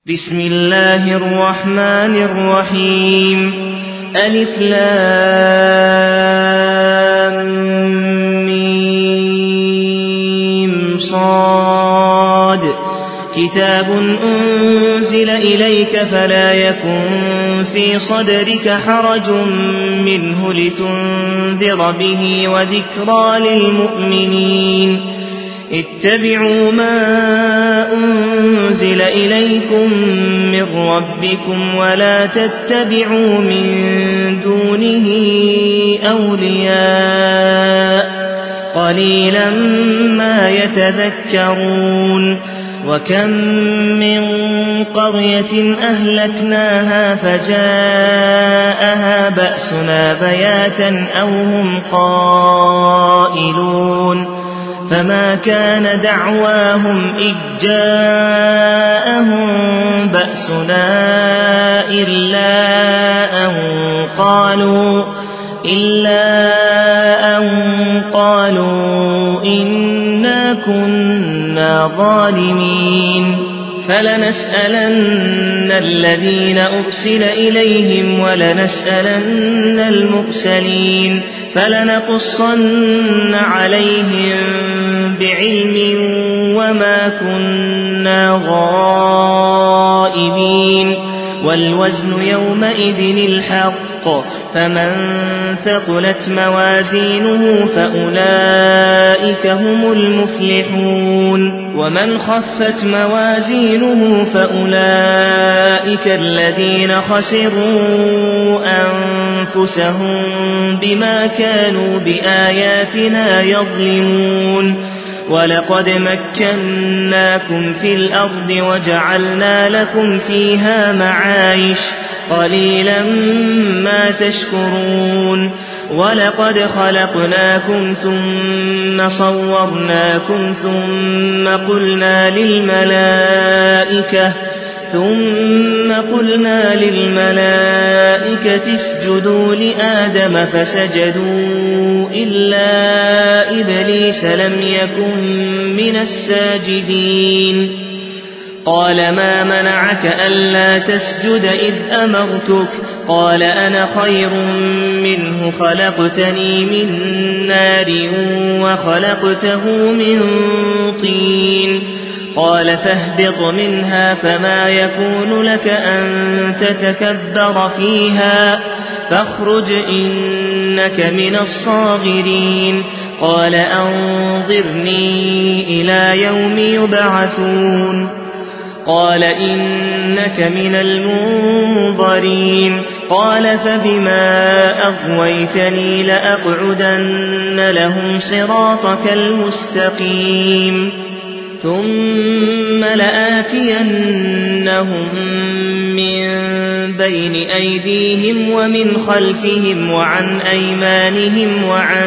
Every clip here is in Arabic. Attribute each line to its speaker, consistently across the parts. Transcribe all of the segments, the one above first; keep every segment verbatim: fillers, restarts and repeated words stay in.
Speaker 1: بسم الله الرحمن الرحيم ألف لام ميم صاد كتاب أنزل إليك فلا يكن في صدرك حرج منه لتنذر به وذكرى للمؤمنين اتبعوا ما أنزل إليكم من ربكم ولا تتبعوا من دونه أولياء قليلا ما يتذكرون وكم من قرية أهلكناها فجاءها بأسنا بياتا أو هم قائلون فما كان دعواهم إذ جاءهم بأسنا إلا أن قالوا إلا أن قالوا إنا كنا ظالمين فلنسألن الذين أرسل إليهم ولنسألن المرسلين فلنقصن عليهم بعلم وما كنا غائبين والوزن يومئذ الحق فمن ثقلت موازينه فأولئك هم المفلحون ومن خفت موازينه فأولئك الذين خسروا أنفسهم بما كانوا بآياتنا يظلمون ولقد مكناكم في الأرض وجعلنا لكم فيها معايش قليلا ما تشكرون ولقد خلقناكم ثم صورناكم ثم قلنا للملائكة ثم قلنا للملائكة اسجدوا لآدم فسجدوا إلا إبليس لم يكن من الساجدين قال ما منعك ألا تسجد إذ أمرتك قال أنا خير منه خلقتني من نار وخلقته من طين قال فاهبط منها فما يكون لك أن تتكبر فيها فاخرج إنك من الصاغرين قال أنظرني إلى يوم يبعثون قال إنك من المنظرين قال فبما أغويتني لأقعدن لهم صراطك المستقيم ثم لآتينهم من بين أيديهم ومن خلفهم وعن أيمانهم وعن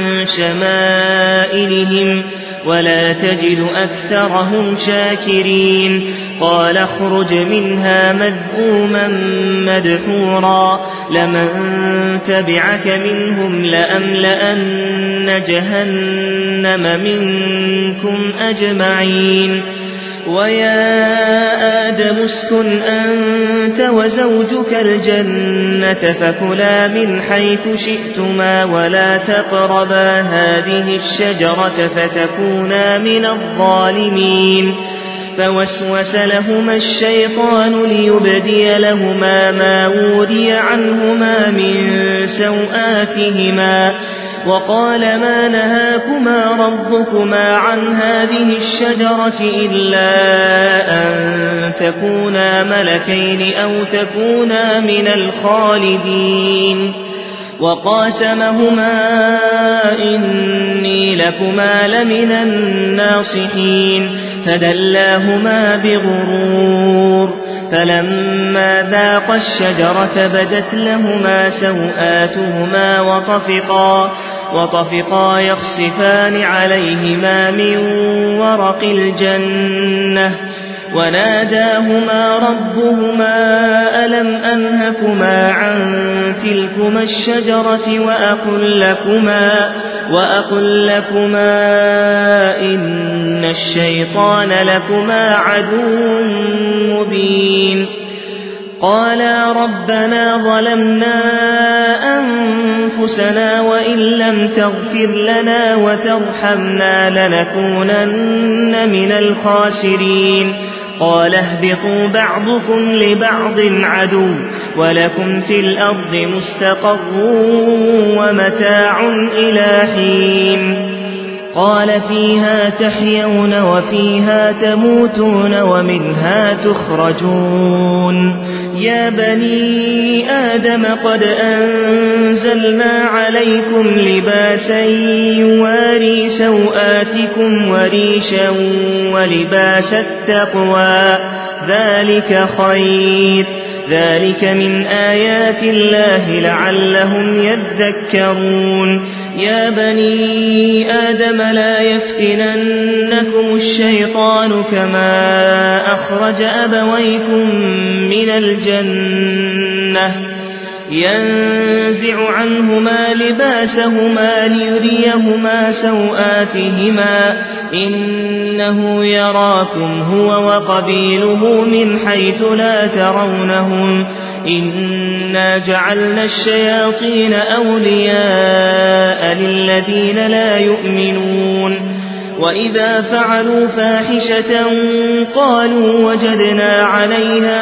Speaker 1: شمائلهم ولا تجد أكثرهم شاكرين قال اخرج منها مذءوما مدحورا لمن تبعك منهم لأملأن جهنم منكم أجمعين ويا آدم اسكن أنت وزوجك الجنة فكلا من حيث شئتما ولا تقربا هذه الشجرة فتكونا من الظالمين فوسوس لهما الشيطان ليبدي لهما ما وري عنهما من سوآتهما وقال ما نهاكما ربكما عن هذه الشجرة إلا أن تكونا ملكين أو تكونا من الخالدين وقاسمهما إني لكما لمن الناصحين فدلاهما بغرور فلما ذاقا الشجرة بدت لهما سوآتهما وطفقا, وطفقا يخصفان عليهما من ورق الجنة وناداهما ربهما ألم أنهكما عن تلكما تحتكما الشجرة وأقل لكما, وأقل لكما إن الشيطان لكما عدو مبين. قالا ربنا ظلمنا أنفسنا وإن لم تغفر لنا وترحمنا لنكونن من الخاسرين. قال اهبطوا بعضكم لبعض عدو ولكم في الأرض مستقر ومتاع إلى حين. قال فيها تحيون وفيها تموتون ومنها تخرجون. يا بني آدم قد أنزلنا عليكم لباسا يواري سوآتكم وريشا ولباس التقوى ذلك خير. ذلك من آيات الله لعلهم يذكرون. يا بني آدم لا يفتننكم الشيطان كما أخرج أبويكم من الجنة ينزع عنهما لباسهما ليريهما سوآتهما إنه يراكم هو وقبيله من حيث لا ترونهم إنا جعلنا الشياطين أولياء للذين لا يؤمنون. وإذا فعلوا فاحشة قالوا وجدنا عليها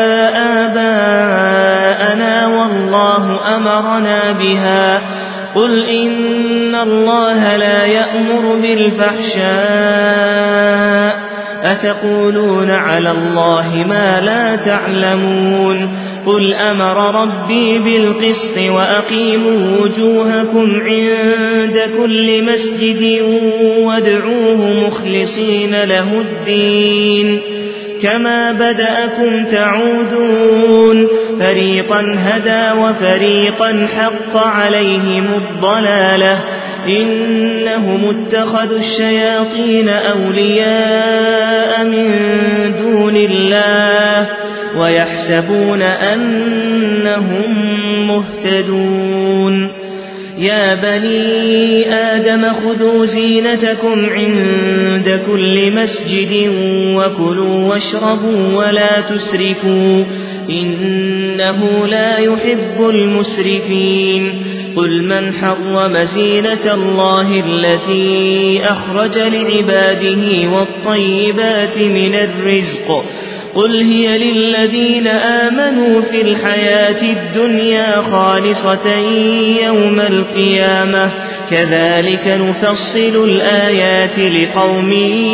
Speaker 1: آباءنا والله أمرنا بها. قل إن الله لا يأمر بالفحشاء أتقولون على الله ما لا تعلمون. قل أمر ربي بالقسط وأقيموا وجوهكم عند كل مسجد وادعوه مخلصين له الدين كما بدأكم تعودون. فريقا هدى وفريقا حق عليهم الضلالة إنهم اتخذوا الشياطين أولياء من دون الله ويحسبون أنهم مهتدون. يا بني آدم خذوا زينتكم عند كل مسجد وكلوا واشربوا ولا تسرفوا إنه لا يحب المسرفين. قل من حرم زينة الله التي أخرج لعباده والطيبات من الرزق قل هي للذين آمنوا في الحياة الدنيا خالصة يوم القيامة كذلك نفصل الآيات لقوم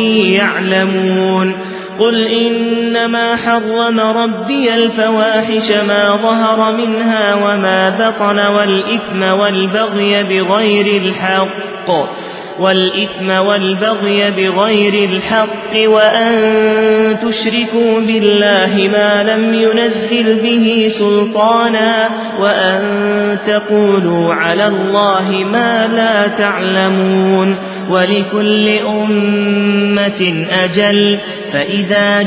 Speaker 1: يعلمون. قل إنما حرم ربي الفواحش ما ظهر منها وما بطن والإثم والبغي بغير الحق والإثم والبغي بغير الحق وأن تشركوا بالله ما لم ينزل به سلطانا وأن تقولوا على الله ما لا تعلمون. ولكل أمة أجل فإذا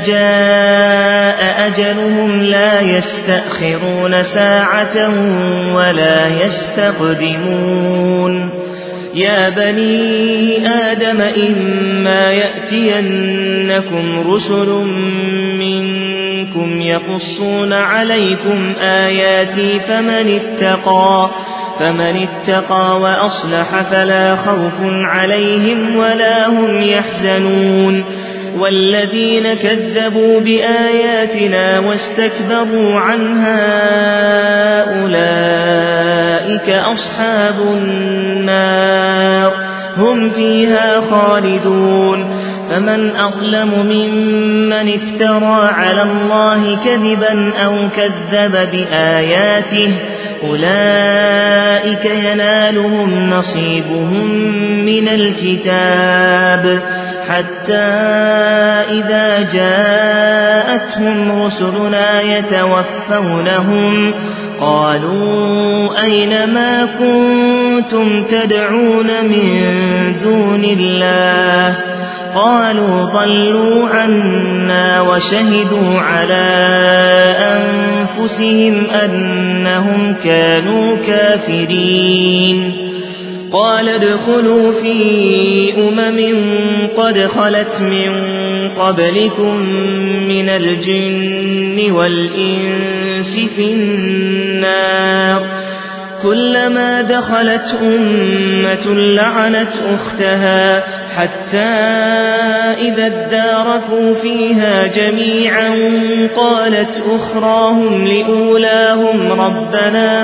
Speaker 1: جاء أجلهم لا يستأخرون ساعة ولا يستقدمون. يا بني آدم إما يأتينكم رسل منكم يقصون عليكم آياتي فمن اتقى فمن اتقى وأصلح فلا خوف عليهم ولا هم يحزنون. والذين كذبوا بآياتنا واستكبروا عنها أولئك أصحاب النار هم فيها خالدون. فمن أظلم ممن افترى على الله كذبا أو كذب بآياته أولئك ينالهم نصيبهم من الكتاب حتى إذا جاءتهم رسلنا يتوفونهم قالوا أين ما كنتم تدعون من دون الله قالوا ضلوا عنا وشهدوا على أنفسهم أنهم كانوا كافرين قال ادخلوا في أمم قد خلت من قبلكم من الجن والإنس في النار كلما دخلت أمة لعنت أختها حتى إذا اداركوا فيها جميعا قالت أخراهم لأولاهم ربنا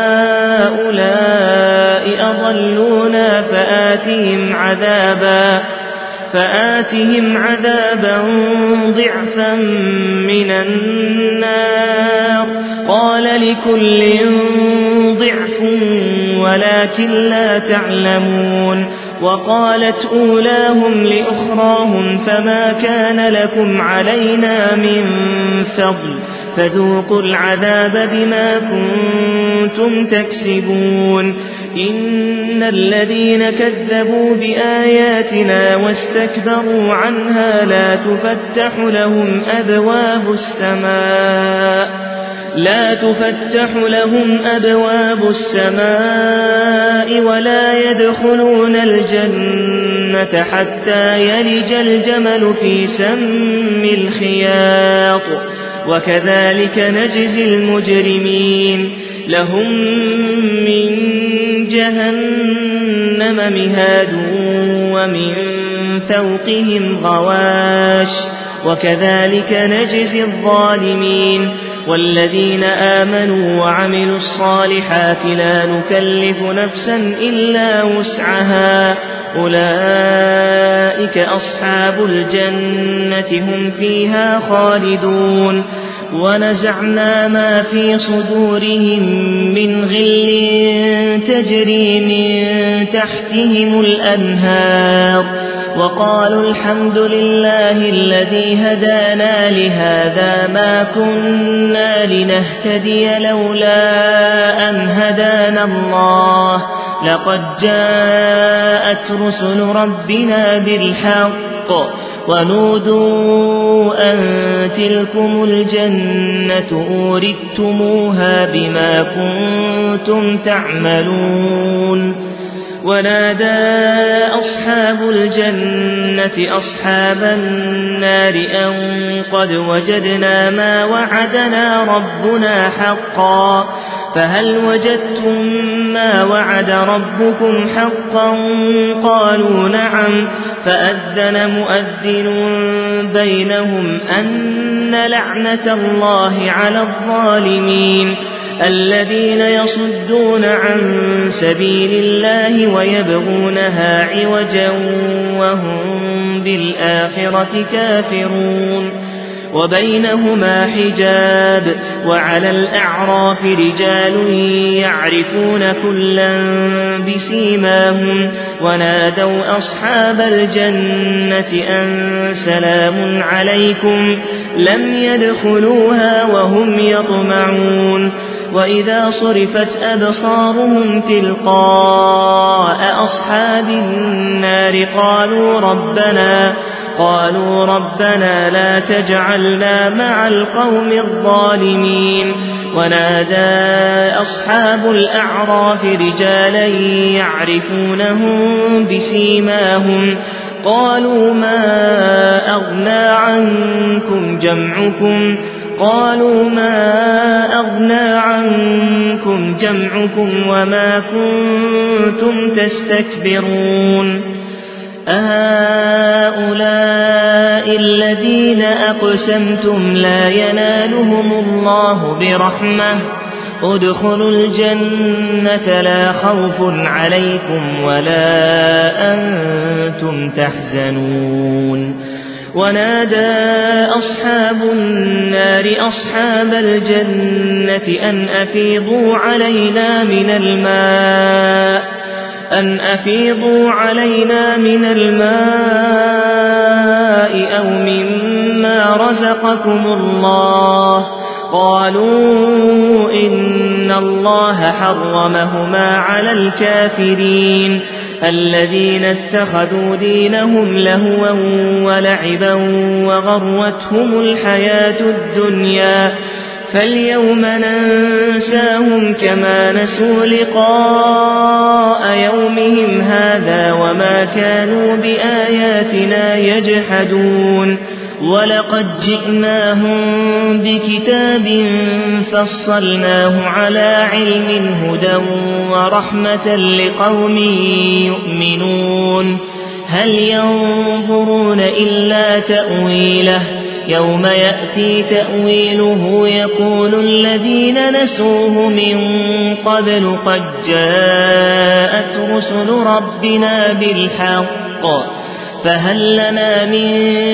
Speaker 1: هؤلاء أضلونا فآتهم عذابا فآتهم عذابا ضعفا من النار قال لكل ضعف ولكن لا تعلمون وقالت أولاهم لأخراهم فما كان لكم علينا من فضل فذوقوا العذاب بما كنتم تكسبون إن الذين كذبوا بآياتنا واستكبروا عنها لا تفتح لهم أبواب السماء لا تفتح لهم أبواب السماء ولا يدخلون الجنة حتى يلج الجمل في سم الخياط وكذلك نجزي المجرمين لهم من جهنم مهاد ومن فوقهم غواش وكذلك نجزي الظالمين والذين آمنوا وعملوا الصالحات لا نكلف نفسا إلا وسعها أولئك أصحاب الجنة هم فيها خالدون ونزعنا ما في صدورهم من غل تجري من تحتهم الأنهار وقالوا الحمد لله الذي هدانا لهذا ما كنا لنهتدي لولا أن هدانا الله لقد جاءت رسل ربنا بالحق ونودوا أن تلكم الجنة أورثتموها بما كنتم تعملون ونادى أصحاب الجنة أصحاب النار أن قد وجدنا ما وعدنا ربنا حقا فهل وجدتم ما وعد ربكم حقا قالوا نعم فأذن مؤذن بينهم أن لعنة الله على الظالمين الذين يصدون عن سبيل الله ويبغونها عوجا وهم بالآخرة كافرون وبينهما حجاب وعلى الأعراف رجال يعرفون كلا بسيماهم ونادوا أصحاب الجنة أن سلام عليكم لم يدخلوها وهم يطمعون وإذا صرفت أبصارهم تلقاء أصحاب النار قالوا ربنا قالوا ربنا لا تجعلنا مع القوم الظالمين ونادى أصحاب الأعراف رجالا يعرفونهم بسيماهم قالوا ما أغنى عنكم جمعكم قالوا ما أغنى عنكم جمعكم وما كنتم تستكبرون أهؤلاء الذين أقسمتم لا ينالهم الله برحمة ادخلوا الجنة لا خوف عليكم ولا أنتم تحزنون ونادى أصحاب النار أصحاب الجنة أن أفيضوا علينا من الماء أن أفيضوا علينا من الماء أو مما رزقكم الله قالوا إن الله حرمهما على الكافرين الذين اتخذوا دينهم لهوا ولعبا وغرتهم الحياة الدنيا فاليوم ننساهم كما نسوا لقاء يومهم هذا وما كانوا بآياتنا يجحدون ولقد جئناهم بكتاب فصلناه على علم هدى ورحمة لقوم يؤمنون هل ينظرون إلا تأويله يوم يأتي تأويله يقول الذين نسوه من قبل قد جاءت رسل ربنا بالحق فهل لنا من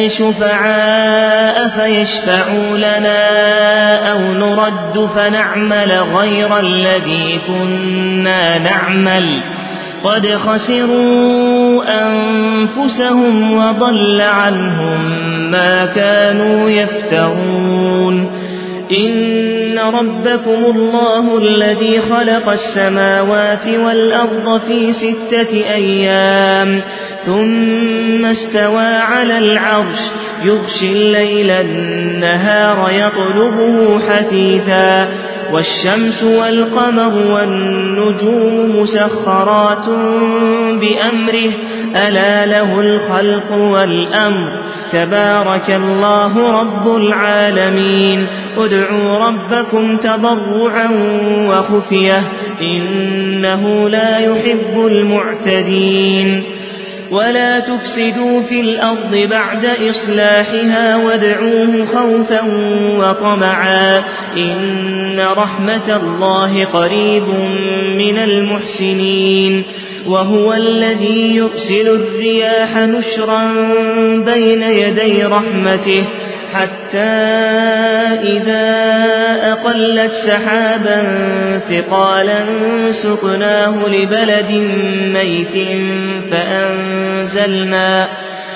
Speaker 1: شفعاء فيشفعوا لنا أو نرد فنعمل غير الذي كنا نعمل قد خسروا أنفسهم وضل عنهم ما كانوا يفترون إن ربكم الله الذي خلق السماوات والأرض في ستة أيام ثم استوى على العرش يغشي الليل النهار يطلبه حثيثا والشمس والقمر والنجوم مسخرات بأمره ألا له الخلق والأمر تبارك الله رب العالمين ادعوا ربكم تضرعا وخفية إنه لا يحب المعتدين ولا تفسدوا في الأرض بعد إصلاحها وادعوه خوفا وطمعا إن رحمة الله قريب من المحسنين وهو الذي يرسل الرياح نشرا بين يدي رحمته حتى إذا أقلت سحابا ثقالا سقناه لبلد ميت فأنزلنا,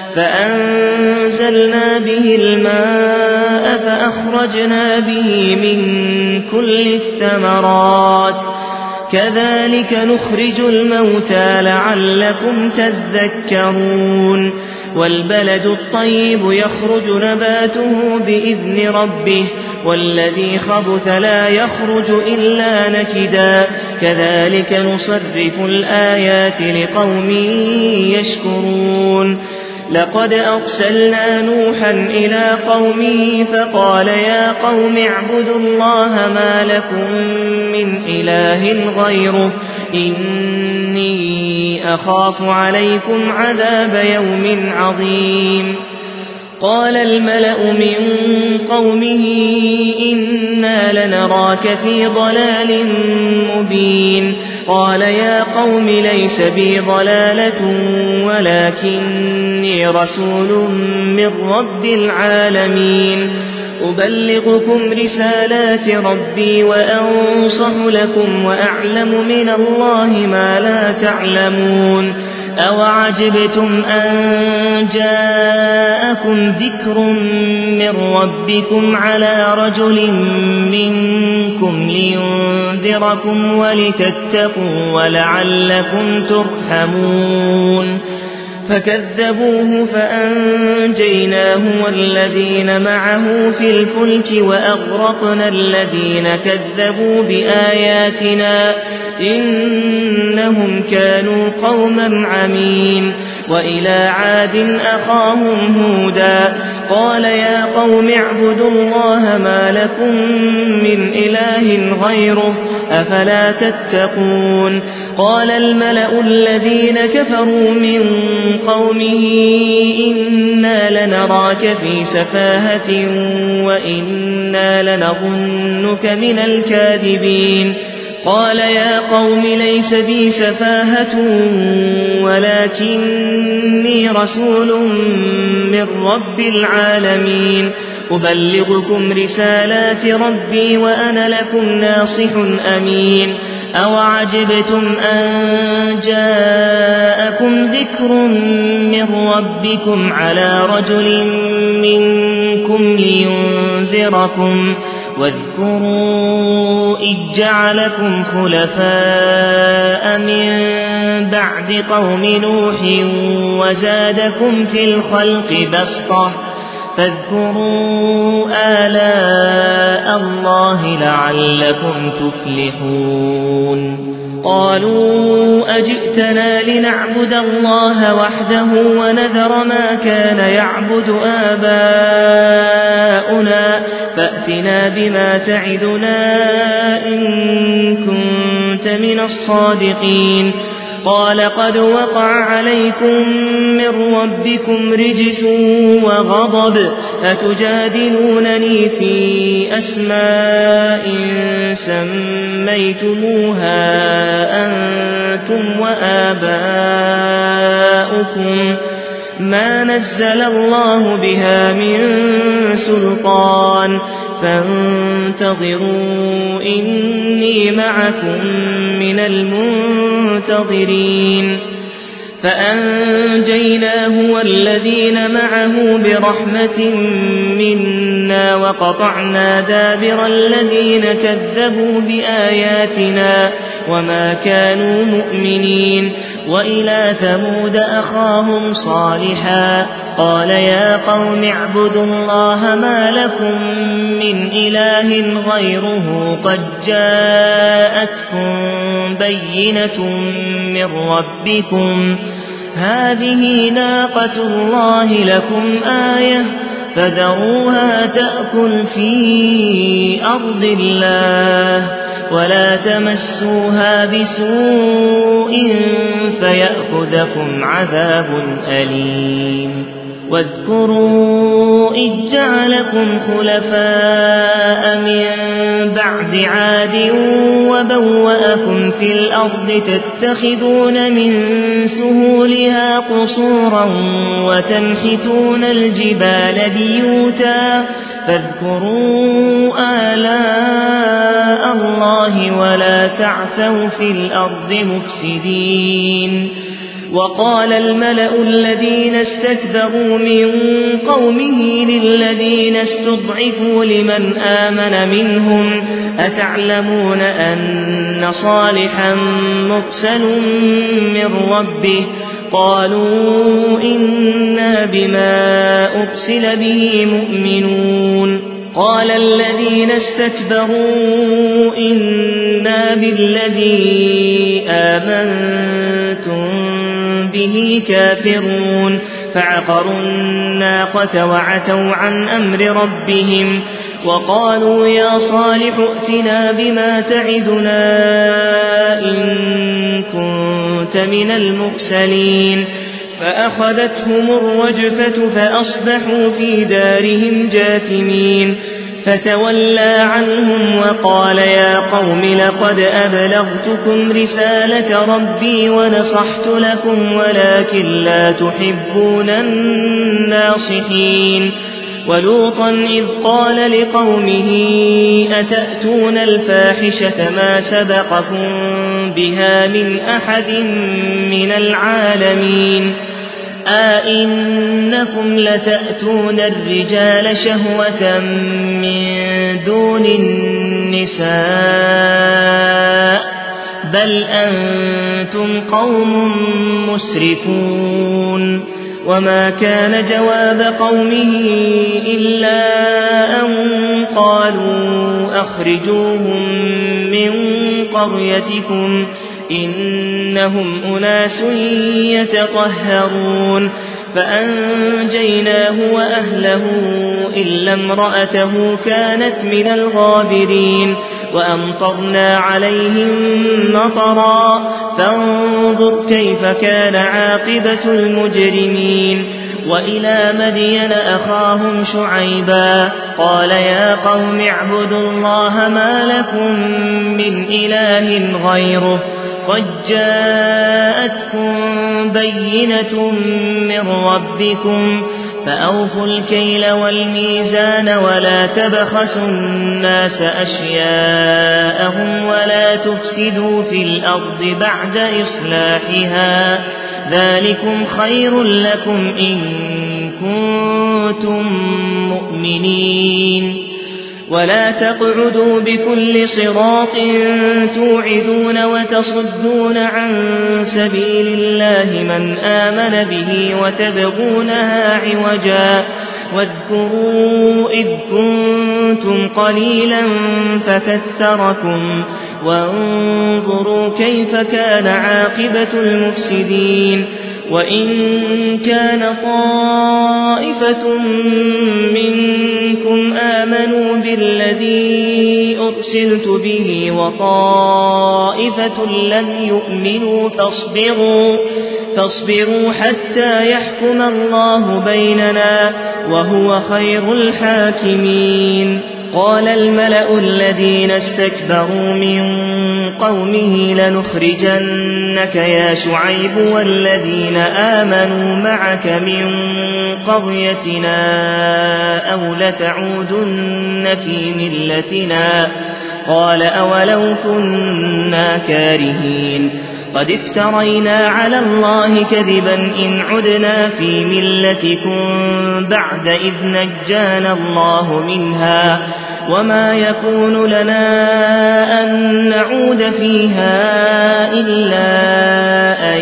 Speaker 1: فأنزلنا به الماء فأخرجنا به من كل الثمرات كذلك نخرج الموتى لعلكم تذكرون والبلد الطيب يخرج نباته بإذن ربه والذي خبث لا يخرج إلا نكدا كذلك نصرف الآيات لقوم يشكرون لقد أرسلنا نوحا إلى قومه فقال يا قوم اعبدوا الله ما لكم من إله غيره إني أخاف عليكم عذاب يوم عظيم قال الملأ من قومه إنا لنراك في ضلال مبين قال يا قوم ليس بي ضلالة ولكني رسول من رب العالمين أبلغكم رسالات ربي وأنصح لكم وأعلم من الله ما لا تعلمون أوعجبتم أن جاءكم ذكر من ربكم على رجل منكم لينذركم ولتتقوا ولعلكم ترحمون فكذبوه فأنجيناه والذين معه في الفلك وأغرقنا الذين كذبوا بآياتنا إنهم كانوا قوما عمين وإلى عاد أخاهم هودا قال يا قوم اعبدوا الله ما لكم من إله غيره أفلا تتقون قال الملأ الذين كفروا من قومه إنا لنراك في سفاهة وإنا لنظنك من الكاذبين قال يا قوم ليس بي سفاهة ولكني رسول من رب العالمين أبلغكم رسالات ربي وأنا لكم ناصح أمين أوعجبتم أن جاءكم ذكر من ربكم على رجل منكم لينذركم واذكروا إذ جعلكم خلفاء من بعد قوم نوح وزادكم في الخلق بسطة فاذكروا آلاء الله لعلكم تفلحون قالوا أجئتنا لنعبد الله وحده ونذر ما كان يعبد آباؤنا فأتنا بما تعدنا إن كنت من الصادقين قال قد وقع عليكم من ربكم رجس وغضب أتجادلونني في أسماء سميتموها أنتم وآباؤكم ما نزل الله بها من سلطان فانتظروا إني معكم من المنتظرين فأنجيناه والذين معه برحمة منا وقطعنا دابر الذين كذبوا بآياتنا وما كانوا مؤمنين وإلى ثمود أخاهم صالحا قال يا قوم اعبدوا الله ما لكم من إله غيره قد جاءتكم بينة من ربكم هذه ناقة الله لكم آية فذروها تأكل في أرض الله ولا تمسوها بسوء فيأخذكم عذاب أليم واذكروا إذ جعلكم خلفاء من بعد عاد وبوأكم في الأرض تتخذون من سهولها قصورا وتنحتون الجبال بيوتا فاذكروا آلاء الله ولا تعثوا في الأرض مفسدين وقال الملأ الذين استكبروا من قومه للذين استضعفوا لمن آمن منهم أتعلمون أن صالحا مرسل من ربه قالوا إنا بما أرسل به مؤمنون قال الذين استكبروا إنا بالذي آمنتم به كافرون فعقروا الناقة وعتوا عن أمر ربهم وقالوا يا صالح ائتنا بما تعدنا إن كنت من المرسلين فأخذتهم الرجفة فأصبحوا في دارهم جاثمين فتولى عنهم وقال يا قوم لقد أبلغتكم رسالة ربي ونصحت لكم ولكن لا تحبون الناصحين ولوطا إذ قال لقومه أتأتون الفاحشة ما سبقكم بها من أحد من العالمين أئنكم لتأتون الرجال شهوة من دون النساء بل أنتم قوم مسرفون وما كان جواب قومه إلا أن قالوا أخرجوهم من قريتكم إنهم أناس يتطهرون فأنجيناه وأهله إلا امرأته كانت من الغابرين وأمطرنا عليهم مطرا فانظر كيف كان عاقبة المجرمين وإلى مدين أخاهم شعيبا قال يا قوم اعبدوا الله ما لكم من إله غيره قد جاءتكم بينة من ربكم فأوفوا الكيل والميزان ولا تبخسوا الناس أشياءهم ولا تفسدوا في الأرض بعد إصلاحها ذلكم خير لكم إن كنتم مؤمنين ولا تقعدوا بكل صراط توعدون وتصدون عن سبيل الله من آمن به وتبغونها عوجا واذكروا إذ كنتم قليلا فكثركم وانظروا كيف كان عاقبة المفسدين وإن كان طائفة منكم آمنوا بالذي أرسلت به وطائفة لم يؤمنوا فاصبروا, فاصبروا حتى يحكم الله بيننا وهو خير الحاكمين. قال الملأ الذين استكبروا من قومه لنخرجنك يا شعيب والذين آمنوا معك من قريتنا أو لتعودن في ملتنا قال أولو كنا كارهين قد افترينا على الله كذبا إن عدنا في ملتكم بعد إذ نجانا الله منها وما يكون لنا أن نعود فيها إلا أن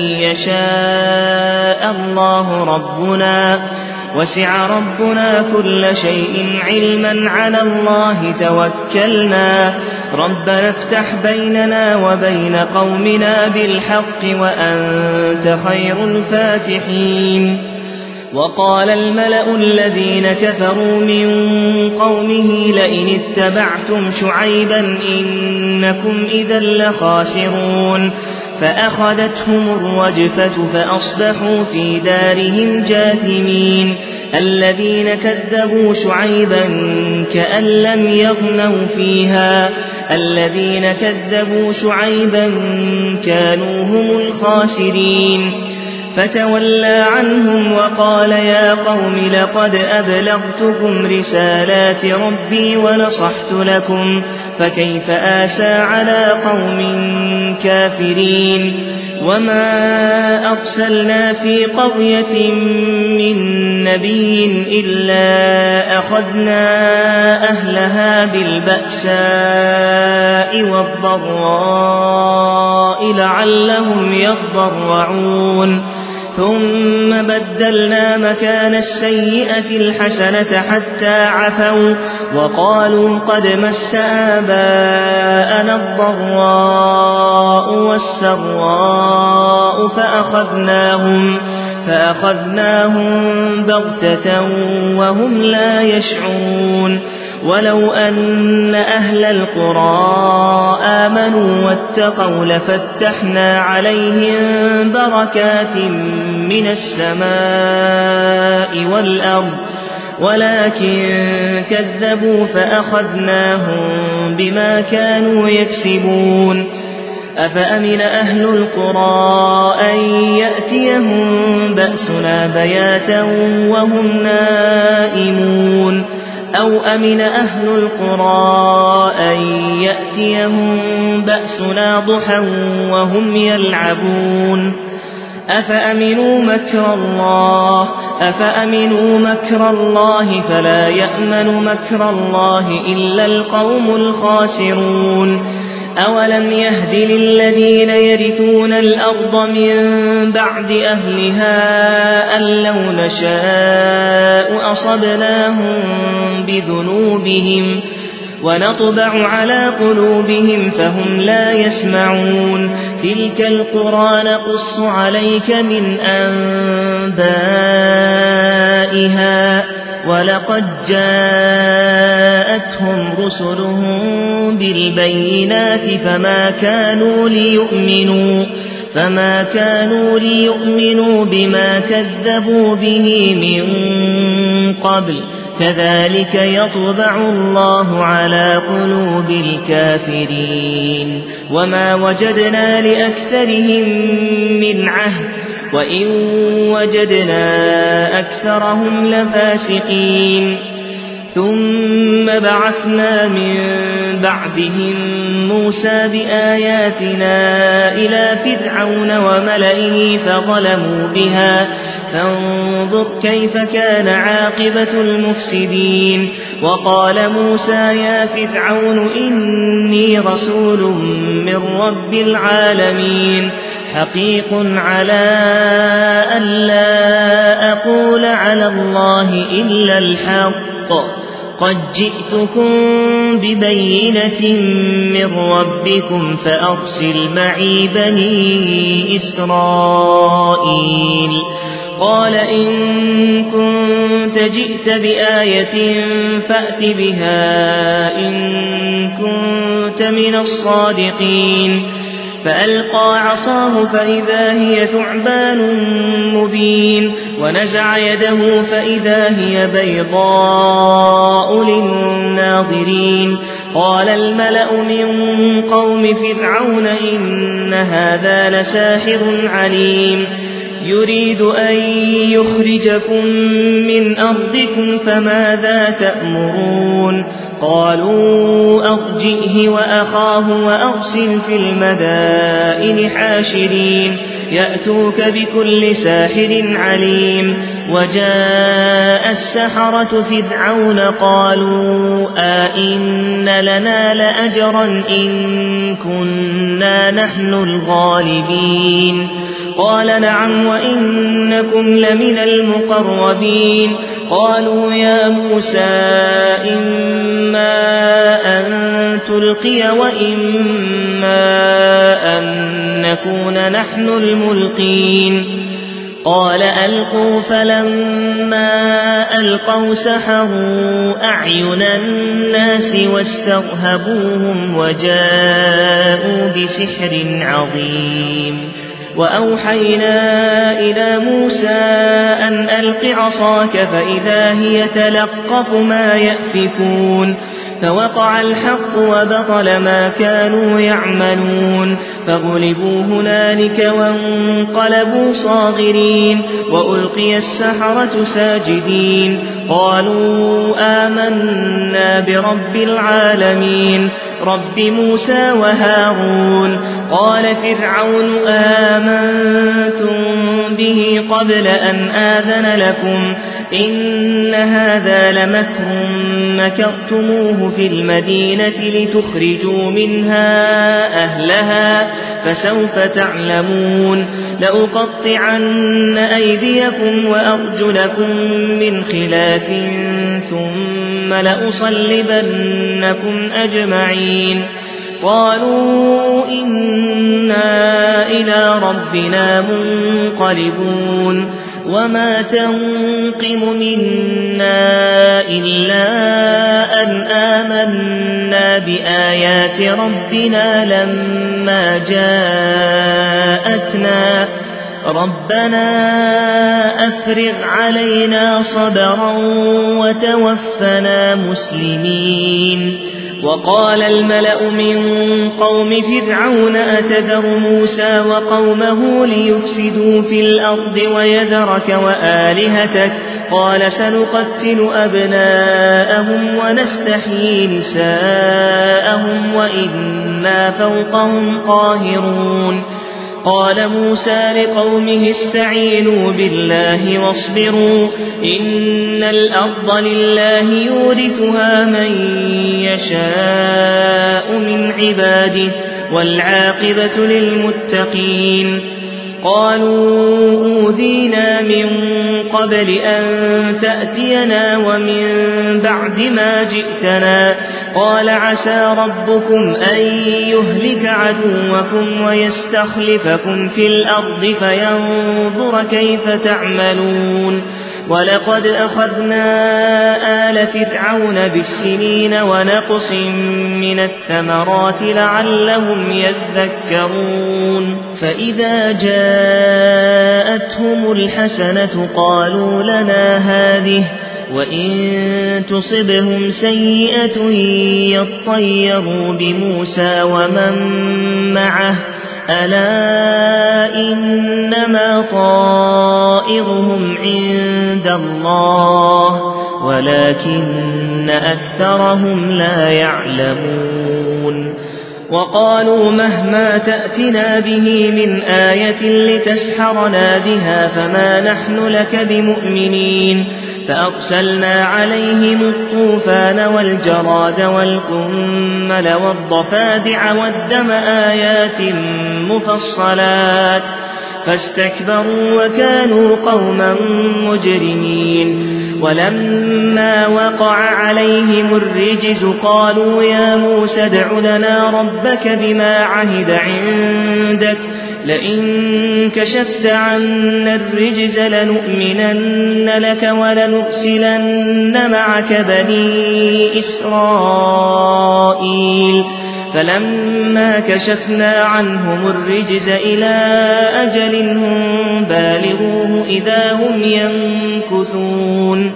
Speaker 1: يشاء الله ربنا وسع ربنا كل شيء علما على الله توكلنا ربنا افتح بيننا وبين قومنا بالحق وأنت خير الفاتحين. وقال الملأ الذين كفروا من قومه لئن اتبعتم شعيبا إنكم إذا لخاسرون فأخذتهم الرجفة فأصبحوا في دارهم جاثمين. الذين كذبوا شعيبا كأن لم يغنوا فيها الذين كذبوا شعيبا كانوا هم الخاسرين. فتولى عنهم وقال يا قوم لقد أبلغتكم رسالات ربي ونصحت لكم فكيف آسى على قوم كافرين. وما أرسلنا في قرية من نبي إلا أخذنا أهلها بالبأساء والضراء لعلهم يضرعون ثم بدلنا مكان السيئة الحسنة حتى عفوا وقالوا قد مس آباءنا الضراء والسراء فأخذناهم, فأخذناهم بغتة وهم لا يشعرون. ولو أن أهل القرى آمنوا واتقوا لفتحنا عليهم بركات من السماء والأرض ولكن كذبوا فأخذناهم بما كانوا يكسبون. أفأمن أهل القرى أن يأتيهم بأسنا بياتا وهم نائمون أو أمن أهل القرى أن يأتيهم بأسنا ضحى وهم يلعبون. أفأمنوا مكر الله أفأمنوا مكر الله فلا يأمن مكر الله إلا القوم الخاسرون. أولم يهد للذين يرثون الأرض من بعد أهلها أن لو نشاء أصبناهم بذنوبهم ونطبع على قلوبهم فهم لا يسمعون. تلك القرى نقص عليك من أنبائها ولقد جاءتهم رسلهم بالبينات فما كانوا ليؤمنوا فما كانوا ليؤمنوا بما كذبوا به من قبل كذلك يطبع الله على قلوب الكافرين. وما وجدنا لأكثرهم من عهد وإن وجدنا أكثرهم لفاسقين. ثم بعثنا من بعدهم موسى بآياتنا إلى فرعون وملئه فظلموا بها فانظر كيف كان عاقبة المفسدين. وقال موسى يا فرعون إني رسول من رب العالمين حقيق على ألا أقول على الله إلا الحق قد جئتكم ببينة من ربكم فأرسل معي بني إسرائيل قال إن كنت جئت بآية فأت بها إن كنت من الصادقين فألقى عصاه فإذا هي ثعبان مبين ونزع يده فإذا هي بيضاء للناظرين قال الملأ من قوم فرعون إن هذا لساحر عليم يريد أن يخرجكم من أرضكم فماذا تأمرون قالوا أرجئه وأخاه وأرسل في المدائن حاشرين يأتوك بكل ساحر عليم وجاء السحرة فرعون قالوا آئن لنا لأجرا إن كنا نحن الغالبين قال نعم وإنكم لمن المقربين قالوا يا موسى إما أن تلقي وإما أن نكون نحن الملقين قال ألقوا فلما ألقوا سحروا أعين الناس واسترهبوهم وجاءوا بسحر عظيم وأوحينا إلى موسى أن ألق عصاك فإذا هي تلقف ما يأفكون فوقع الحق وبطل ما كانوا يعملون فغلبوا هنالك وانقلبوا صاغرين وألقي السحرة ساجدين قالوا آمنا برب العالمين رب موسى وهارون قال فرعون آمنتم به قبل أن آذن لكم إن هذا لمكر مكرتموه في المدينة لتخرجوا منها أهلها فسوف تعلمون لأقطعن أيديكم وأرجلكم من خلاف ثم لأصلبنكم أجمعين قالوا إنا إلى ربنا منقلبون وما تنقم منا إلا أن آمنا بآيات ربنا لما جاءتنا ربنا أفرغ علينا صبرا وتوفنا مسلمين وقال الملأ من قوم فرعون أتذر موسى وقومه ليفسدوا في الأرض ويذرك وآلهتك قال سنقتل أبناءهم ونستحيي نساءهم وإنا فوقهم قاهرون قال موسى لقومه استعينوا بالله واصبروا إن الأرض لله يورثها من يشاء من عباده والعاقبة للمتقين قالوا أوذينا من قبل أن تأتينا ومن بعد ما جئتنا قال عسى ربكم أن يهلك عدوكم ويستخلفكم في الأرض فينظر كيف تعملون ولقد أخذنا آل فرعون بالسنين ونقص من الثمرات لعلهم يذكرون فإذا جاءتهم الحسنة قالوا لنا هذه وإن تصبهم سيئة يطيروا بموسى ومن معه ألا إنما طائرهم عند الله ولكن أكثرهم لا يعلمون وقالوا مهما تأتنا به من آية لتسحرنا بها فما نحن لك بمؤمنين فأرسلنا عليهم الطوفان والجراد والقمل والضفادع والدم آيات مفصلات فاستكبروا وكانوا قوما مجرمين ولما وقع عليهم الرجز قالوا يا موسى ادع لنا ربك بما عهد عندك لئن كشفت عنا الرجز لنؤمنن لك ولنرسلن معك بني إسرائيل فلما كشفنا عنهم الرجز إلى أجل هم بالغوه إذا هم ينكثون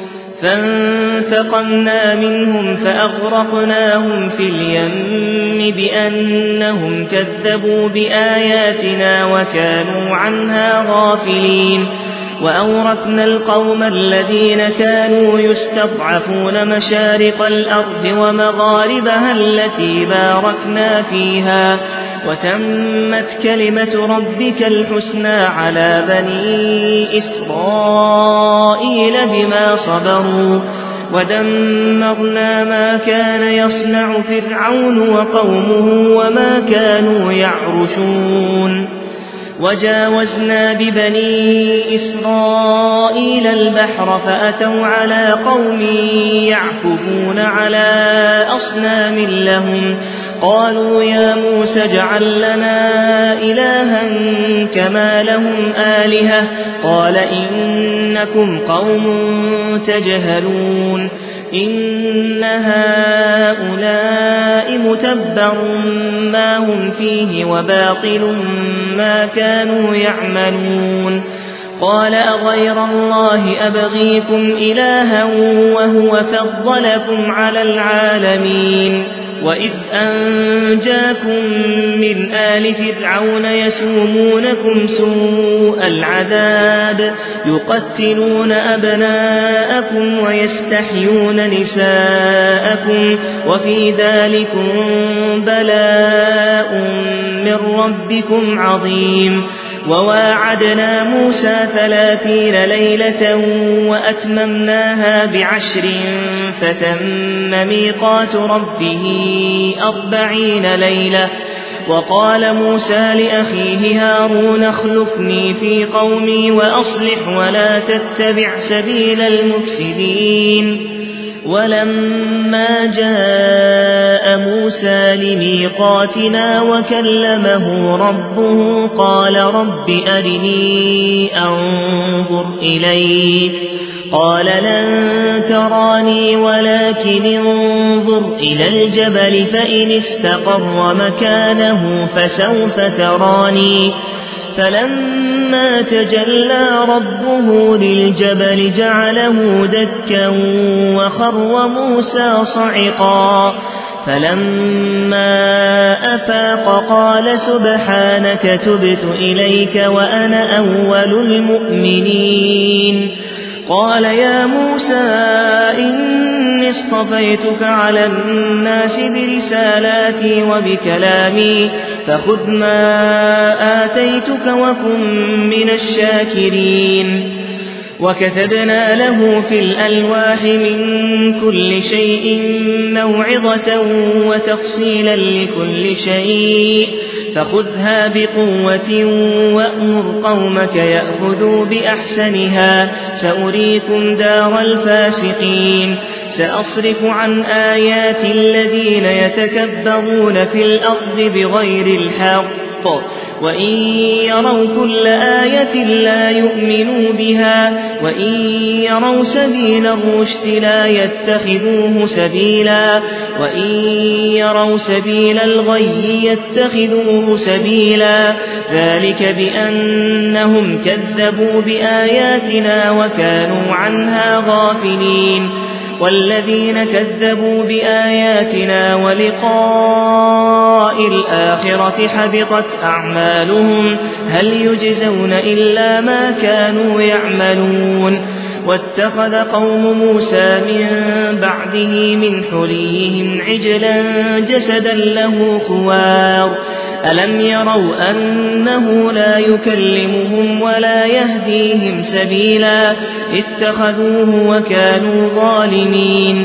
Speaker 1: فانتقمنا منهم فأغرقناهم في اليم بأنهم كذبوا بآياتنا وكانوا عنها غافلين وأورثنا القوم الذين كانوا يستضعفون مشارق الأرض ومغاربها التي باركنا فيها وتمت كلمة ربك الحسنى على بني إسرائيل بما صبروا ودمرنا ما كان يصنع فرعون وقومه وما كانوا يعرشون وجاوزنا ببني إسرائيل البحر فأتوا على قوم يعكفون على أصنام لهم قالوا يا موسى اجعل لنا إلها كما لهم آلهة قال إنكم قوم تجهلون إن هؤلاء متبر ما هم فيه وباطل ما كانوا يعملون قال أغير الله أبغيكم إلها وهو فضلكم على العالمين وإذ أنجاكم من آل فرعون يسومونكم سوء العذاب يقتلون أبناءكم ويستحيون نساءكم وفي ذلكم بلاء من ربكم عظيم وواعدنا موسى ثلاثين ليلة وأتممناها بعشر فتم ميقات ربه أربعين ليلة وقال موسى لأخيه هارون اخلفني في قومي وأصلح ولا تتبع سبيل المفسدين ولما جاء موسى لميقاتنا وكلمه ربه قال رب أرني أنظر إليك قال لن تراني ولكن انظر إلى الجبل فإن استقر مكانه فسوف تراني فلما تجلى ربه للجبل جعله دكا وخر موسى صعقا فلما أفاق قال سبحانك تبت إليك وأنا أول المؤمنين قال يا موسى إني اصطفيتك على الناس برسالاتي وبكلامي فخذ ما آتيتك وكن من الشاكرين وكتبنا له في الألواح من كل شيء موعظة وتفصيلا لكل شيء فخذها بقوة وأمر قومك يأخذوا بأحسنها سأريكم دار الفاسقين سأصرف عن آيات الذين يتكبرون في الأرض بغير الحق وإن يروا كل آية لا يؤمنوا بها وإن يروا سبيل الرشد لا يتخذوه سبيلا وإن يروا سبيل الغي يتخذوه سبيلا ذلك بأنهم كذبوا بآياتنا وكانوا عنها غافلين والذين كذبوا بآياتنا ولقاء الآخرة حبطت أعمالهم هل يجزون إلا ما كانوا يعملون واتخذ قوم موسى من بعده من حليهم عجلا جسدا له خوار ألم يروا أنه لا يكلمهم ولا يهديهم سبيلا اتخذوه وكانوا ظالمين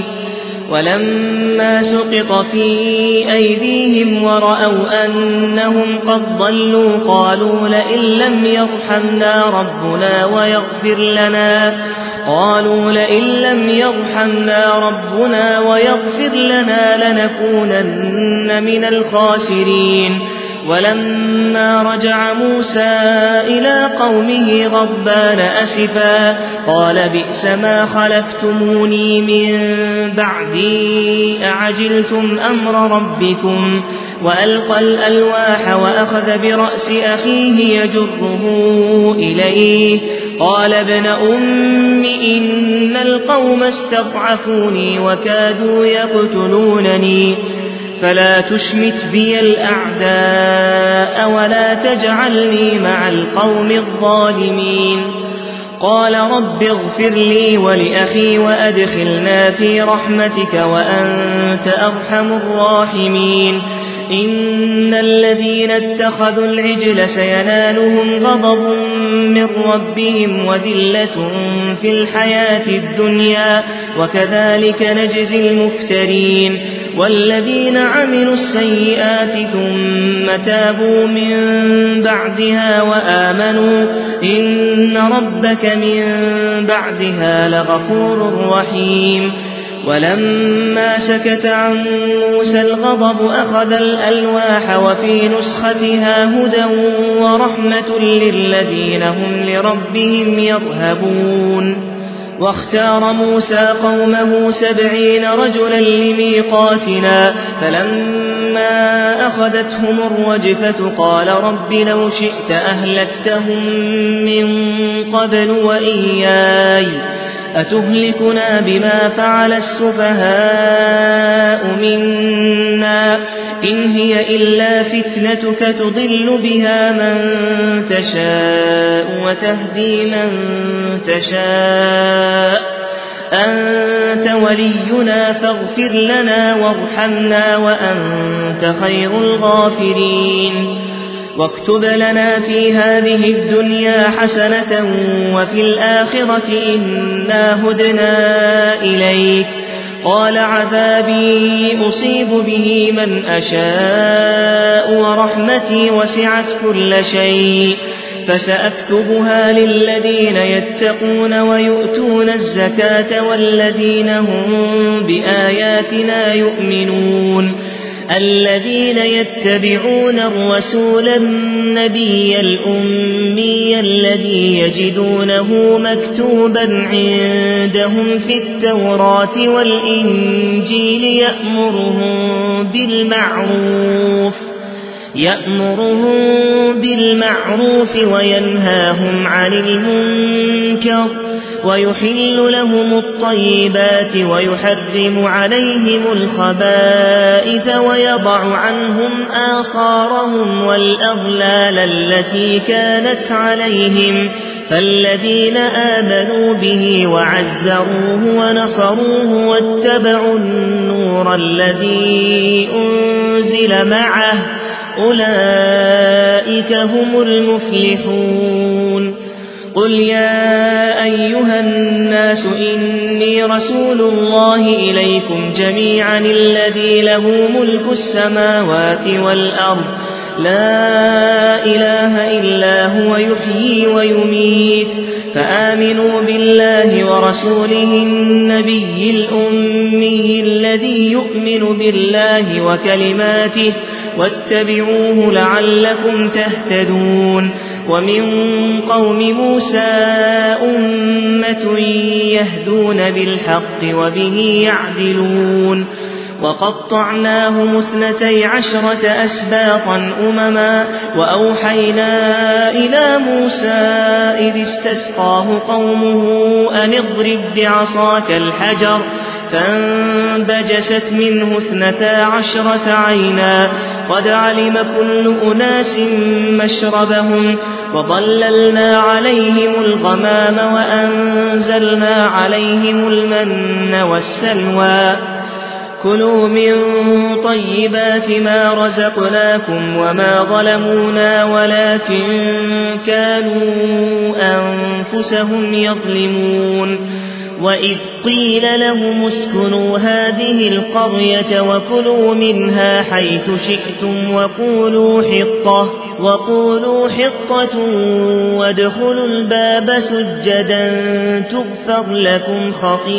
Speaker 1: ولما سقط في أيديهم ورأوا أنهم قد ضلوا قالوا لئن لم يرحمنا ربنا ويغفر لنا قالوا لئن لم يرحمنا ربنا ويغفر لنا لنكونن من الخاسرين ولما رجع موسى إلى قومه غضبان أسفا قال بئس ما خلفتموني من بعدي أعجلتم أمر ربكم وألقى الألواح وأخذ برأس أخيه يجره إليه قال ابن أم إن القوم استضعفوني وكادوا يقتلونني فلا تشمت بي الأعداء ولا تجعلني مع القوم الظالمين قال رب اغفر لي ولأخي وأدخلنا في رحمتك وأنت أرحم الراحمين إن الذين اتخذوا العجل سينالهم غضب من ربهم وذلة في الحياة الدنيا وكذلك نجزي المفترين والذين عملوا السيئات ثم تابوا من بعدها وآمنوا إن ربك من بعدها لغفور رحيم ولما سكت عن موسى الغضب أخذ الألواح وفي نسختها هدى ورحمة للذين هم لربهم يرهبون واختار موسى قومه سبعين رجلا لميقاتنا فلما أخذتهم الرجفة قال رب لو شئت أهلكتهم من قبل وإياي أتهلكنا بما فعل السفهاء منا إن هي إلا فتنتك تضل بها من تشاء وتهدي من تشاء أنت ولينا فاغفر لنا وارحمنا وأنت خير الغافرين واكتب لنا في هذه الدنيا حسنة وفي الآخرة إنا هدنا إليك قال عذابي أصيب به من أشاء ورحمتي وسعت كل شيء فسأكتبها للذين يتقون ويؤتون الزكاة والذين هم بآياتنا يؤمنون الذين يتبعون الرسول النبي الأمي الذي يجدونه مكتوبا عندهم في التوراة والإنجيل يأمرهم بالمعروف يأمرهم بالمعروف وينهاهم عن المنكر ويحل لهم الطيبات ويحرم عليهم الخبائث ويضع عنهم آصارهم والأغلال التي كانت عليهم فالذين آمنوا به وعزروه ونصروه واتبعوا النور الذي أنزل معه أولئك هم المفلحون قل يا أيها الناس إني رسول الله إليكم جميعا الذي له ملك السماوات والأرض لا إله إلا هو يحيي ويميت فآمنوا بالله ورسوله النبي الأمي الذي يؤمن بالله وكلماته واتبعوه لعلكم تهتدون ومن قوم موسى أمة يهدون بالحق وبه يعدلون وقطعناهم اثنتي عشرة أسباطا أمما وأوحينا إلى موسى إذ استسقاه قومه أن اضرب بعصاك الحجر فانبجست منه اثنتا عشرة عينا قد علم كل أناس مشربهم وظللنا عليهم الغمام وأنزلنا عليهم المن والسلوى كلوا من طيبات ما رزقناكم وما ظلمونا ولكن كانوا أنفسهم يظلمون وإذ قيل لهم اسكنوا هذه القرية وكلوا منها حيث شئتم وقولوا حطة, وقولوا حطة وادخلوا الباب سجدا تغفر لكم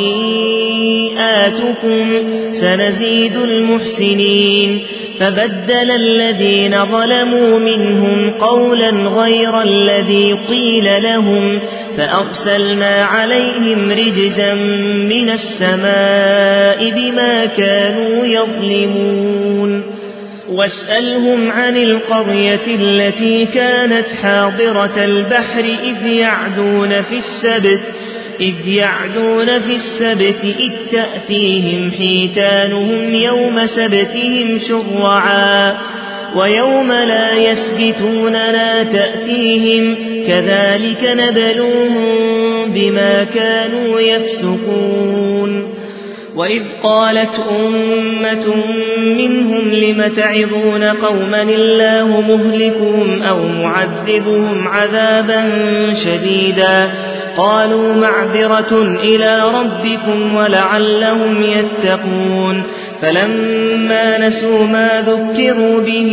Speaker 1: خطيئاتكم سنزيد المحسنين فبدل الذين ظلموا منهم قولا غير الذي قيل لهم فأرسلنا عليهم رجزا من السماء بما كانوا يظلمون واسألهم عن القرية التي كانت حاضرة البحر إذ يعدون في السبت إذ يعدون في السبت إذ تأتيهم حيتانهم يوم سبتهم شرعا ويوم لا يسبتون لا تأتيهم كذلك نبلوهم بما كانوا يفسقون وإذ قالت أمة منهم لم تعظون قوما الله مهلكهم أو معذبهم عذابا شديدا قالوا معذرة إلى ربكم ولعلهم يتقون فلما نسوا ما ذكروا به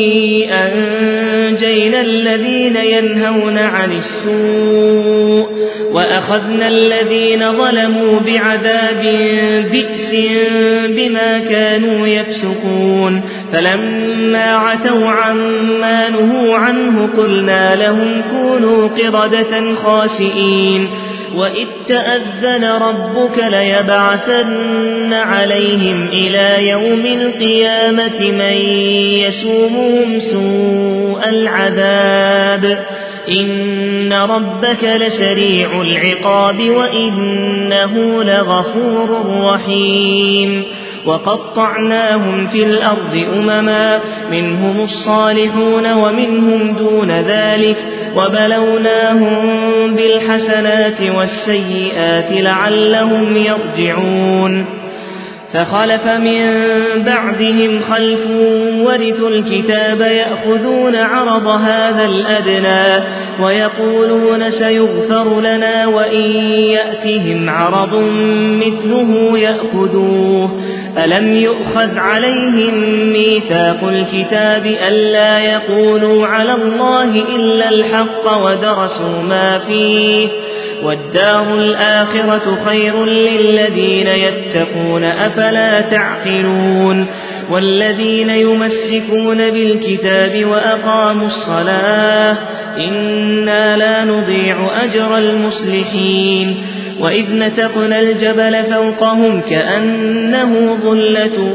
Speaker 1: أنجينا الذين ينهون عن السوء وأخذنا الذين ظلموا بعذاب بئس بما كانوا يفسقون فلما عتوا عما نهوا عنه قلنا لهم كونوا قردة خاسئين وإذ تأذن ربك ليبعثن عليهم إلى يوم القيامة من يسومهم سوء العذاب إن ربك لسريع العقاب وإنه لغفور رحيم وقطعناهم في الأرض أمما منهم الصالحون ومنهم دون ذلك وبلوناهم بالحسنات والسيئات لعلهم يرجعون فخلف من بعدهم خلف ورثوا الكتاب يأخذون عرض هذا الأدنى ويقولون سيغفر لنا وإن يأتهم عرض مثله يأخذوه ألم يؤخذ عليهم ميثاق الكتاب ألا يقولوا على الله إلا الحق ودرسوا ما فيه والدار الآخرة خير للذين يتقون أفلا تعقلون والذين يمسكون بالكتاب وأقاموا الصلاة إنا لا نضيع أجر المصلحين وإذ نتقنا الجبل فوقهم كأنه ظلة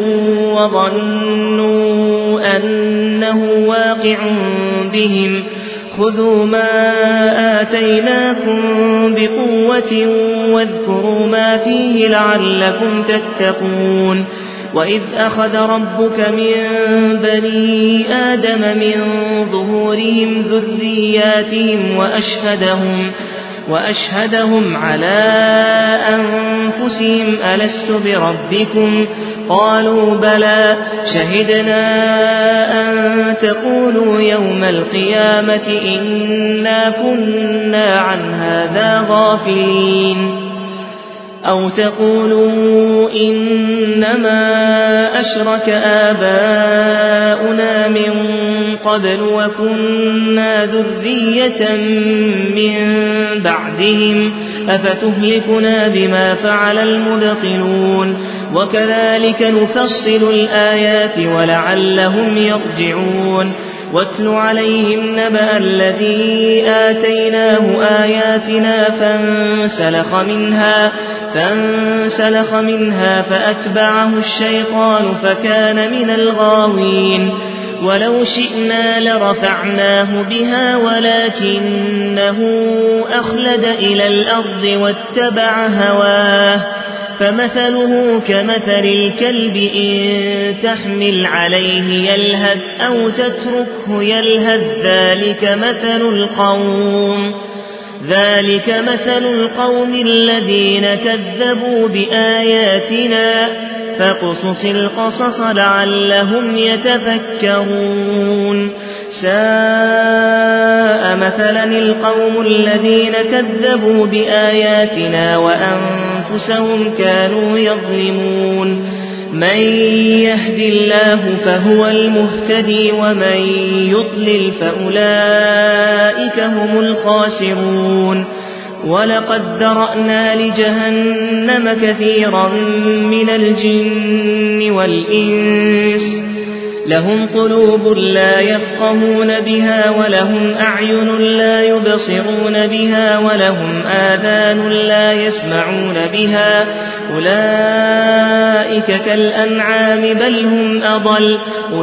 Speaker 1: وظنوا أنه واقع بهم خذوا ما آتيناكم بقوة واذكروا ما فيه لعلكم تتقون وإذ أخذ ربك من بني آدم من ظهورهم ذرياتهم وأشهدهم وأشهدهم على أنفسهم ألست بربكم قالوا بلى شهدنا أن تقولوا يوم القيامة إنا كنا عن هذا غافلين أو تقولوا إنما أشرك آباؤنا من قبل وكنا ذرية من بعدهم أفتهلكنا بما فعل المبطلون وكذلك نفصل الآيات ولعلهم يرجعون واتل عليهم نبأ الذي آتيناه آياتنا فانسلخ منها فانسلخ منها فأتبعه الشيطان فكان من الغاوين ولو شئنا لرفعناه بها ولكنه أخلد إلى الأرض واتبع هواه فمثله كمثل الكلب إن تحمل عليه يلهث أو تتركه يلهث ذلك مثل القوم ذلك مثل القوم الذين كذبوا بآياتنا فاقصص القصص لعلهم يتفكرون ساء مثلا القوم الذين كذبوا بآياتنا وأنفسهم كانوا يظلمون من يهد الله فهو المهتدي ومن يضلل فأولئك هم الخاسرون ولقد ذرأنا لجهنم كثيرا من الجن والإنس لهم قلوب لا يفقهون بها ولهم أعين لا يبصرون بها ولهم آذان لا يسمعون بها أولئك كالأنعام بل هم أضل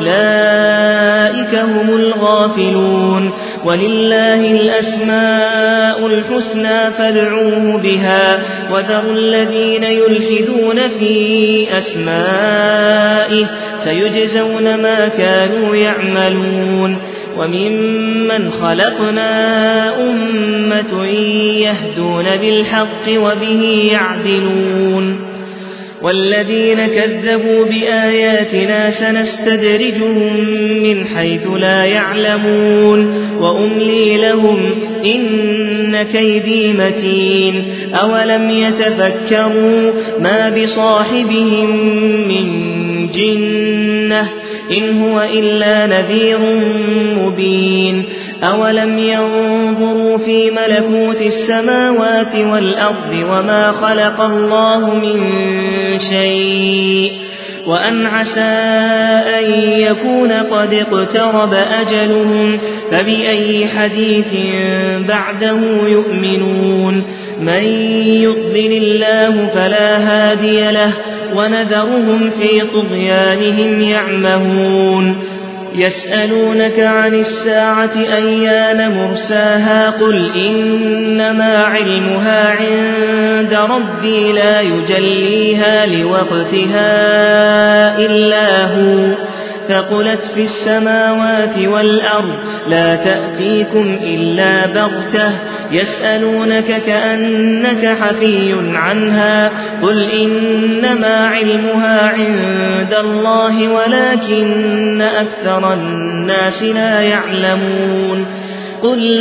Speaker 1: أولئك هم الغافلون ولله الأسماء الحسنى فادعوه بها وذروا الذين يلحدون في أسمائه سيجزون ما كانوا يعملون وممن خلقنا أمة يهدون بالحق وبه يعدلون والذين كذبوا بآياتنا سنستدرجهم من حيث لا يعلمون وأملي لهم إن كيدي متين أولم يتفكروا ما بصاحبهم من جنة إن هو إلا نذير مبين أولم ينظروا في ملكوت السماوات والأرض وما خلق الله من شيء وأن عسى أن يكون قد اقترب أجلهم فبأي حديث بعده يؤمنون من يضلل الله فلا هادي له ونذرهم في طغيانهم يعمهون يسألونك عن الساعة أيان مرساها قل إنما علمها عند ربي لا يجليها لوقتها إلا هو ثقلت في السماوات والأرض لا تأتيكم إلا بغتة يسألونك كأنك حفي عنها قل إنما علمها عند الله ولكن أكثر الناس لا يعلمون قل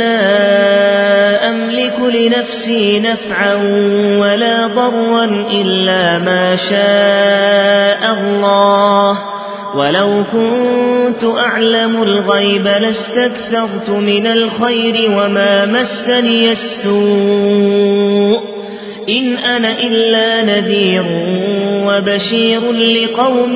Speaker 1: لا أملك لنفسي نفعا ولا ضرا إلا ما شاء الله ولو كنت أعلم الغيب لاستكثرت من الخير وما مسني السوء إن أنا إلا نذير وبشير لقوم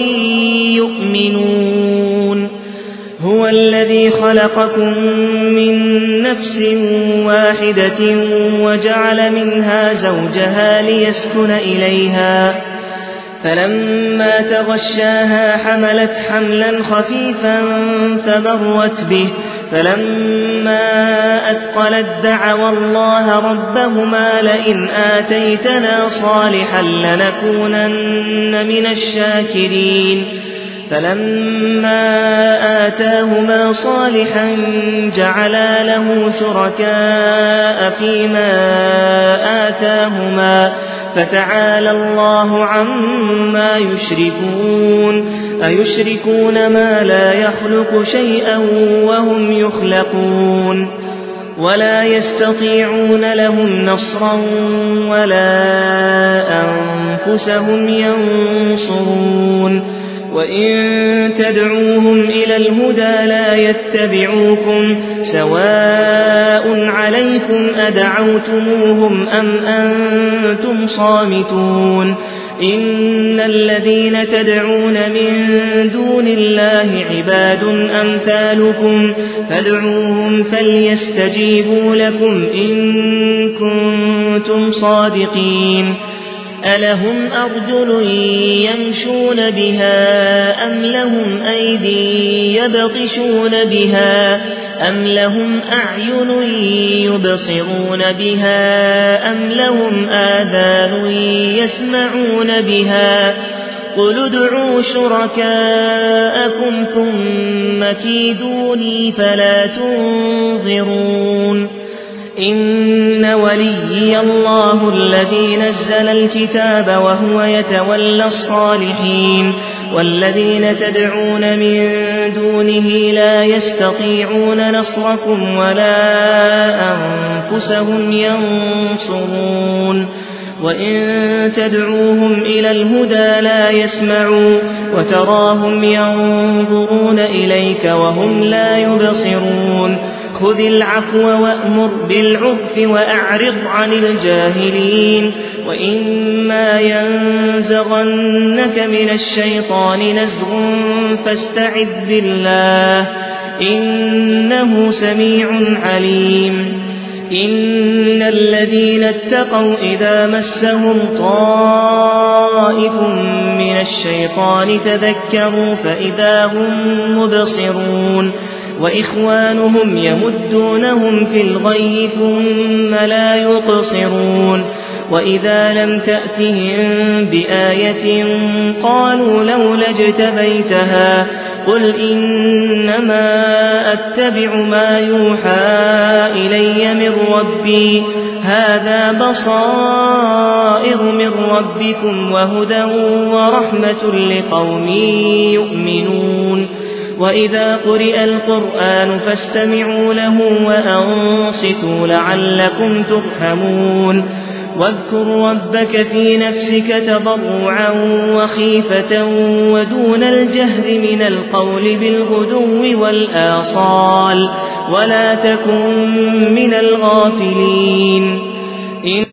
Speaker 1: يؤمنون هو الذي خلقكم من نفس واحدة وجعل منها زوجها ليسكن إليها فلما تغشاها حملت حملا خفيفا فمرت به فلما أثقلت دعوا الله ربهما لئن آتيتنا صالحا لنكونن من الشاكرين فلما آتاهما صالحا جعلا له شركاء فيما آتاهما فتعالى الله عما يشركون أيشركون ما لا يخلق شيئا وهم يخلقون ولا يستطيعون لهم نصرا ولا أنفسهم ينصرون وإن تدعوهم إلى الهدى لا يتبعوكم سواء عليكم أدعوتموهم أم أنتم صامتون إن الذين تدعون من دون الله عباد أمثالكم فادعوهم فليستجيبوا لكم إن كنتم صادقين ألهم أرجل يمشون بها أم لهم أيدي يبطشون بها أم لهم أعين يبصرون بها أم لهم آذان يسمعون بها قل ادعوا شركاءكم ثم كيدوني فلا تنظرون إن وليي الله الذي نزل الكتاب وهو يتولى الصالحين والذين تدعون من دونه لا يستطيعون نصركم ولا أنفسهم ينصرون وإن تدعوهم إلى الهدى لا يسمعوا وتراهم ينظرون إليك وهم لا يبصرون خذ العفو وأمر بالعرف وأعرض عن الجاهلين وإما ينزغنك من الشيطان نزغ فاستعذ بالله إنه سميع عليم إن الذين اتقوا إذا مسهم طائف من الشيطان تذكروا فإذا هم مبصرون وإخوانهم يمدونهم في الغي ثم لا يقصرون وإذا لم تأتهم بآية قالوا لولا اجتبيتها قل إنما أتبع ما يوحى إلي من ربي هذا بصائر من ربكم وهدى ورحمة لقوم يؤمنون وإذا قرئ القرآن فاستمعوا له وأنصتوا لعلكم ترحمون واذكر ربك في نفسك تضرعا وخيفة ودون الجهر من القول بالغدو والآصال ولا تكن من الغافلين